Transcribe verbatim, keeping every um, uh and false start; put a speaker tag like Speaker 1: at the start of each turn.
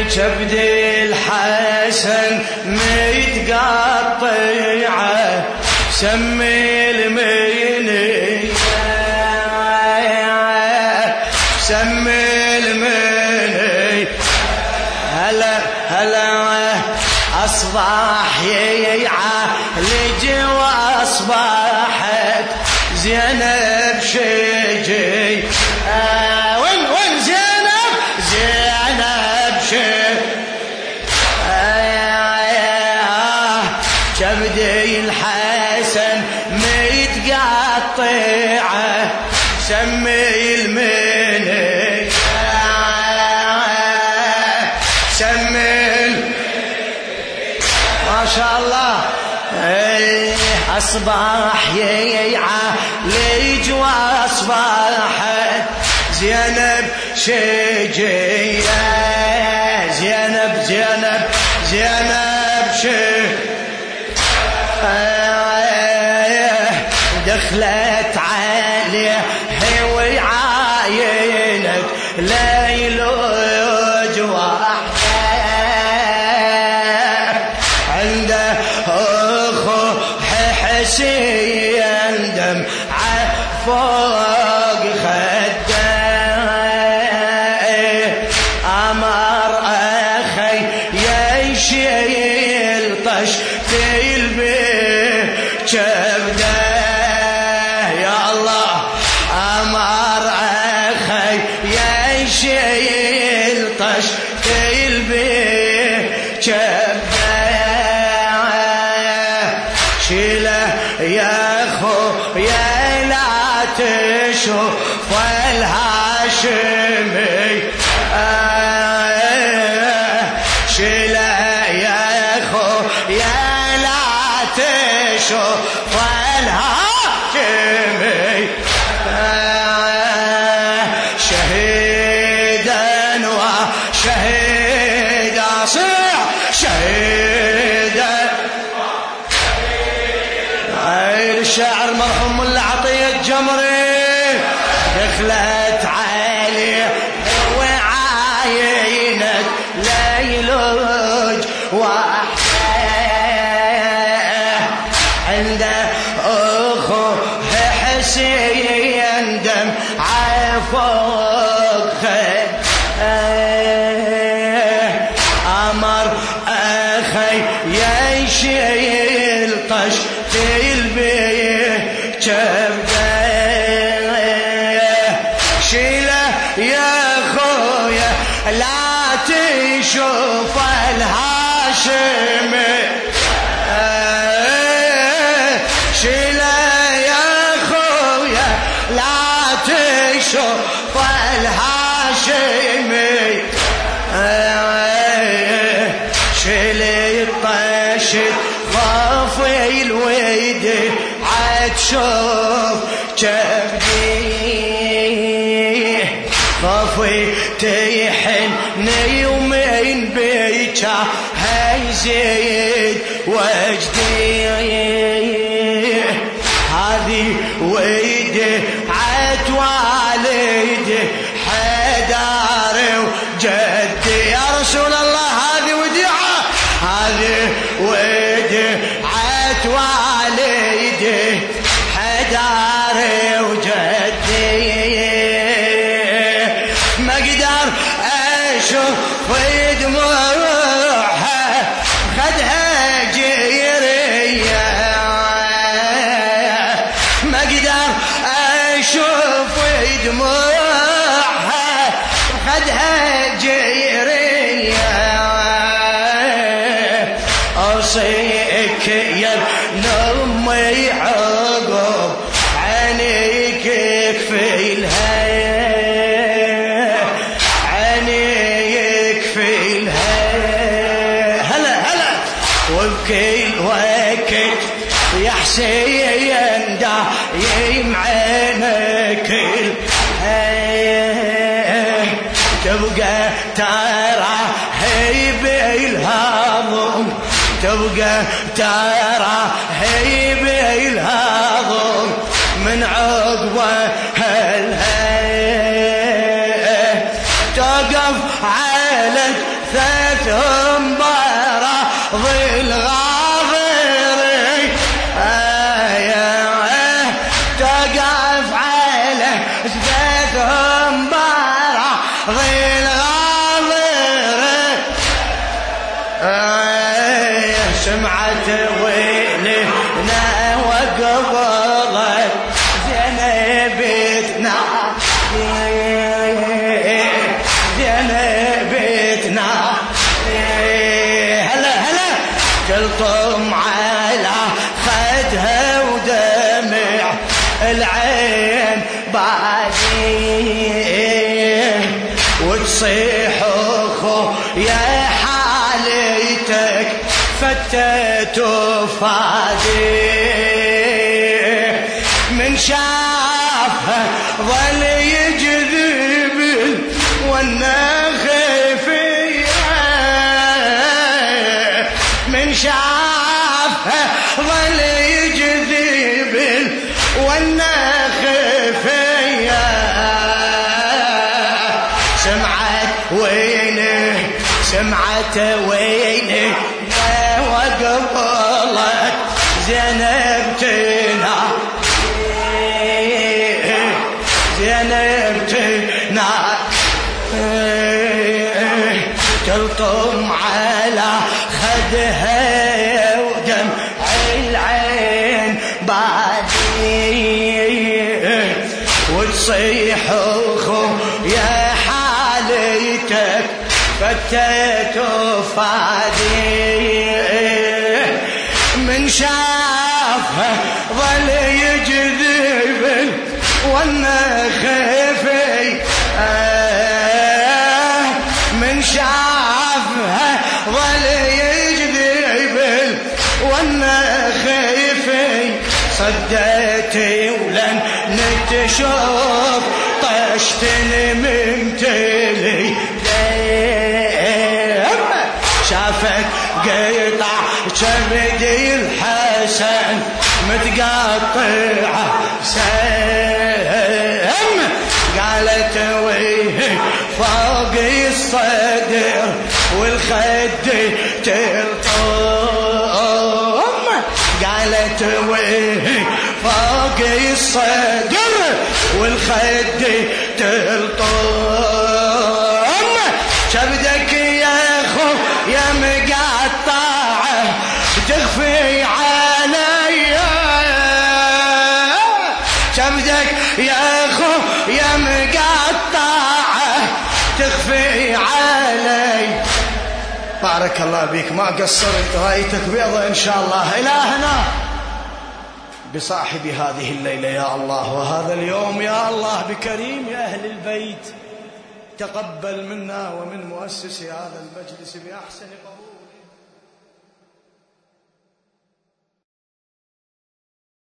Speaker 1: كبد الحسن متقطعه سمي المنية سمي المنية هلا هلا أصبح يعالج وأصبحت زينب شجي آه وين وين زينب زينب شجي آه كبدي الحسن متقطعه سمي المنية سمي ما شاء الله أصبح يعالج وأصبحت زينب شجية زينب زينب زينب شجية دخلت عليه وعاينت ليل وحده عنده أخو حسين دم فوق خده أمر أخي يشيل طشت البيت كبده يا الله أمر أخي يشيل طشت البيت كبده شيله يا أخو يا لا تشوف الهاشمي شيله يا أخو يا لا تشوف الهاشمي شهيدا وشهيدا صيح شهيدا الشاعر مرحوم ملا عطية الجمري دخلت عليه وعاينت ليلوج وحده عنده أخو حسين دم عفوق أمر أخي يشيل طشت البيت كبده شيله يا خويا لا تشوف الهاشمي شيله يا خويا لا تشوف الهاشمي شيله الطشت خافي الويدي عتشوف كبدي خافي تيحن يومين بيكا هيزيد وجدي هذه ويدي عتوالدي حداري وجدي يا رسول الله هذه وديعة هذه وديعة والدي حداري وجدي ما اقدر اشوف دموعها خدها جيرية ما اقدر اشوف دموعها خدها جيرية أوصيك يا نمي عقب عينيك كفيلها عينيك كفيلها هلا هلا وبكل وقت يا حسين دايم عينك تبقى ترى هيب الهضم تبقى ترى هيب الهضم من عقبه هالهي تقف على زفافهم براض الغاضري تقف على زفافهم براض الغاضري سمعت ويلنا وقبلت زينبتنا زينبتنا هلا هلا تلطم على خدها ودمع العين بعدين وتصيح اخو يا حاليتك فتت وفادي من شافها ظل يجذب والنخفية من شافها ظل يجذب والنخفية سمعت وينه سمعت وينه وقبلت زينبتنا زينبتنا تلطم على خدها ودمع العين بعدين وتصيح اخو يا حاليتك فتت وفادي من شافها ظل يجذب والنخفي من شافها ظل يجذب والنخفي صدتي ولن نتشوف طشت ممتلي شافت قطع كبدي الحسن متقطعه سم قالت ويه فوق الصدر والخد تلطم قالت ويه فوق الصدر والخد تلطم كبدك يا اخو يا مقطعه تخفي علي كبدك يا اخو يا مقطعه تخفي علي بارك الله بك ما قصرت رايتك بيضة ان شاء الله الهنا بصاحب هذه الليلة يا الله وهذا اليوم يا الله بكريم يا اهل البيت تقبل منا ومن مؤسس هذا المجلس بأحسن قبول